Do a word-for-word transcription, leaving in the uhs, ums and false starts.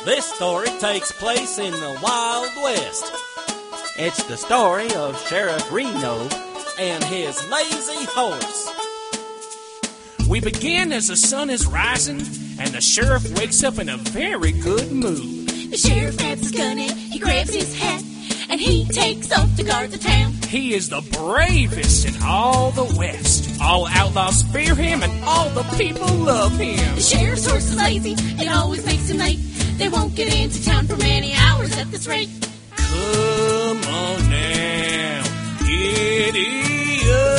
This story takes place in the Wild West. It's the story of Sheriff Reno and his lazy horse. We begin as the sun is rising, and the sheriff wakes up in a very good mood. The sheriff grabs his gun and he grabs his hat, and he takes off to guard the town. He is the bravest in all the West. All outlaws fear him, and all the people love him. The sheriff's horse is lazy, it always makes him late. They won't get into town for many hours at this rate. Come on now, giddy up.